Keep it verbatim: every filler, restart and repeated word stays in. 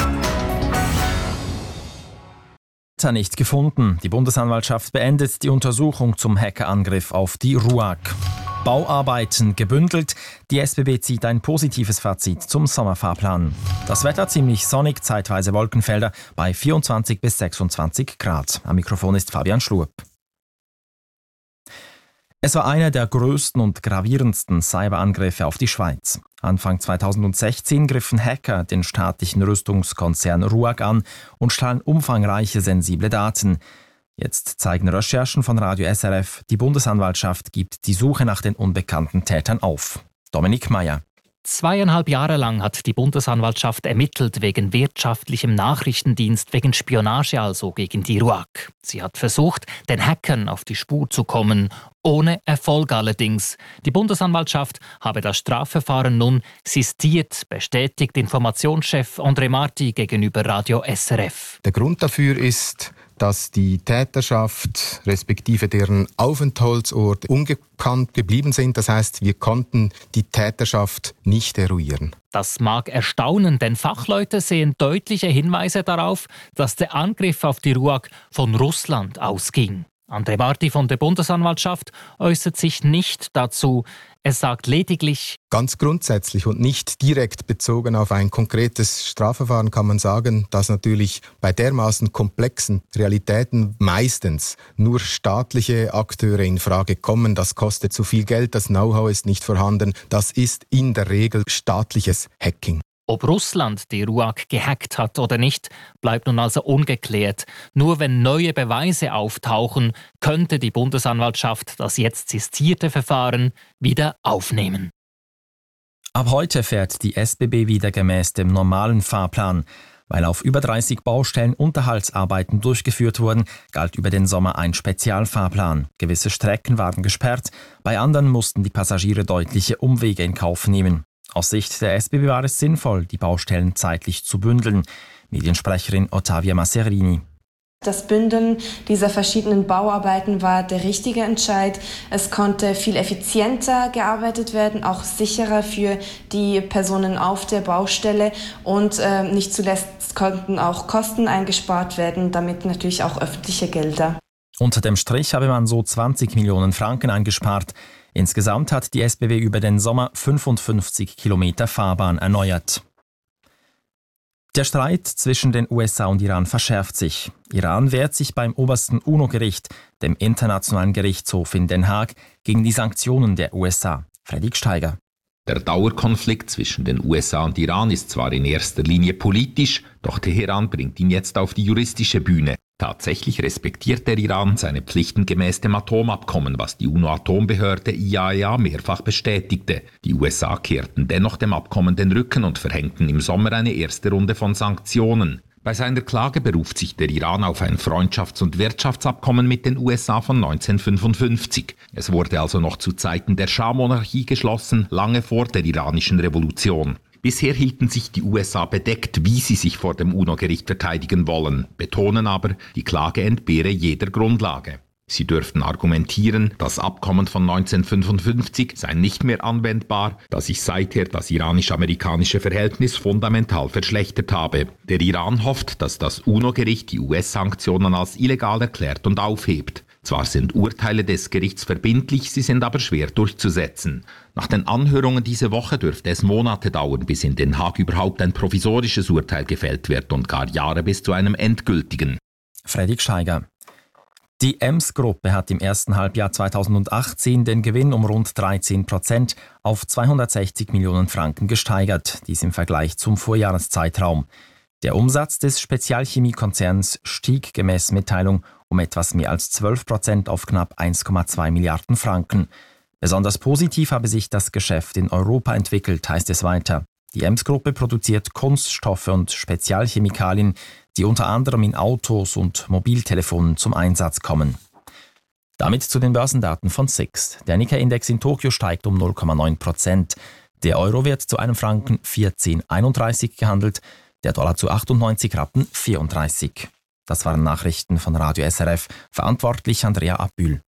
Nicht gefunden. Die Bundesanwaltschaft beendet die Untersuchung zum Hackerangriff auf die RUAG. Bauarbeiten gebündelt. Die S B B zieht ein positives Fazit zum Sommerfahrplan. Das Wetter ziemlich sonnig, zeitweise Wolkenfelder bei vierundzwanzig bis sechsundzwanzig Grad. Am Mikrofon ist Fabian Schlupp. Es war einer der größten und gravierendsten Cyberangriffe auf die Schweiz. Anfang zweitausendsechzehn griffen Hacker den staatlichen Rüstungskonzern RUAG an und stahlen umfangreiche sensible Daten. Jetzt zeigen Recherchen von Radio S R F, die Bundesanwaltschaft gibt die Suche nach den unbekannten Tätern auf. Dominik Meyer. Zweieinhalb Jahre lang hat die Bundesanwaltschaft ermittelt wegen wirtschaftlichem Nachrichtendienst, wegen Spionage also gegen die RUAG. Sie hat versucht, den Hackern auf die Spur zu kommen, ohne Erfolg allerdings. Die Bundesanwaltschaft habe das Strafverfahren nun sistiert, bestätigt Informationschef André Marti gegenüber Radio S R F. Der Grund dafür ist, dass die Täterschaft respektive deren Aufenthaltsort unbekannt geblieben sind. Das heißt, wir konnten die Täterschaft nicht eruieren. Das mag erstaunen, denn Fachleute sehen deutliche Hinweise darauf, dass der Angriff auf die RUAG von Russland ausging. André Marti von der Bundesanwaltschaft äußert sich nicht dazu. Er sagt lediglich: Ganz grundsätzlich und nicht direkt bezogen auf ein konkretes Strafverfahren kann man sagen, dass natürlich bei dermaßen komplexen Realitäten meistens nur staatliche Akteure in Frage kommen. Das kostet zu viel Geld, das Know-how ist nicht vorhanden. Das ist in der Regel staatliches Hacking. Ob Russland die RUAG gehackt hat oder nicht, bleibt nun also ungeklärt. Nur wenn neue Beweise auftauchen, könnte die Bundesanwaltschaft das jetzt sistierte Verfahren wieder aufnehmen. Ab heute fährt die S B B wieder gemäß dem normalen Fahrplan. Weil auf über dreißig Baustellen Unterhaltsarbeiten durchgeführt wurden, galt über den Sommer ein Spezialfahrplan. Gewisse Strecken waren gesperrt, bei anderen mussten die Passagiere deutliche Umwege in Kauf nehmen. Aus Sicht der S B B war es sinnvoll, die Baustellen zeitlich zu bündeln. Mediensprecherin Ottavia Masserini. Das Bündeln dieser verschiedenen Bauarbeiten war der richtige Entscheid. Es konnte viel effizienter gearbeitet werden, auch sicherer für die Personen auf der Baustelle. Und äh, nicht zuletzt konnten auch Kosten eingespart werden, damit natürlich auch öffentliche Gelder. Unter dem Strich habe man so zwanzig Millionen Franken eingespart. Insgesamt hat die S B B über den Sommer fünfundfünfzig Kilometer Fahrbahn erneuert. Der Streit zwischen den U S A und Iran verschärft sich. Iran wehrt sich beim obersten UNO-Gericht, dem Internationalen Gerichtshof in Den Haag, gegen die Sanktionen der U S A. Fredrik Steiger. Der Dauerkonflikt zwischen den U S A und Iran ist zwar in erster Linie politisch, doch Teheran bringt ihn jetzt auf die juristische Bühne. Tatsächlich respektiert der Iran seine Pflichten gemäß dem Atomabkommen, was die UNO-Atombehörde I A E A mehrfach bestätigte. Die U S A kehrten dennoch dem Abkommen den Rücken und verhängten im Sommer eine erste Runde von Sanktionen. Bei seiner Klage beruft sich der Iran auf ein Freundschafts- und Wirtschaftsabkommen mit den U S A von neunzehnhundertfünfundfünfzig. Es wurde also noch zu Zeiten der Schah-Monarchie geschlossen, lange vor der iranischen Revolution. Bisher hielten sich die U S A bedeckt, wie sie sich vor dem UNO-Gericht verteidigen wollen, betonen aber, die Klage entbehre jeder Grundlage. Sie dürften argumentieren, das Abkommen von neunzehnhundertfünfundfünfzig sei nicht mehr anwendbar, da sich seither das iranisch-amerikanische Verhältnis fundamental verschlechtert habe. Der Iran hofft, dass das UNO-Gericht die U S-Sanktionen als illegal erklärt und aufhebt. Zwar sind Urteile des Gerichts verbindlich, sie sind aber schwer durchzusetzen. Nach den Anhörungen diese Woche dürfte es Monate dauern, bis in Den Haag überhaupt ein provisorisches Urteil gefällt wird und gar Jahre bis zu einem endgültigen. Fredrik Steiger. Die Ems-Gruppe hat im ersten Halbjahr zweitausendachtzehn den Gewinn um rund dreizehn Prozent auf zweihundertsechzig Millionen Franken gesteigert, dies im Vergleich zum Vorjahreszeitraum. Der Umsatz des Spezialchemiekonzerns stieg gemäß Mitteilung um etwas mehr als zwölf Prozent auf knapp eins Komma zwei Milliarden Franken. Besonders positiv habe sich das Geschäft in Europa entwickelt, heißt es weiter. Die Ems-Gruppe produziert Kunststoffe und Spezialchemikalien, die unter anderem in Autos und Mobiltelefonen zum Einsatz kommen. Damit zu den Börsendaten von S I X. Der Nikkei-Index in Tokio steigt um null Komma neun Prozent. Der Euro wird zu einem Franken vierzehn Komma einunddreißig gehandelt, der Dollar zu achtundneunzig Rappen vierunddreißig. Das waren Nachrichten von Radio S R F, verantwortlich Andrea Abbühl.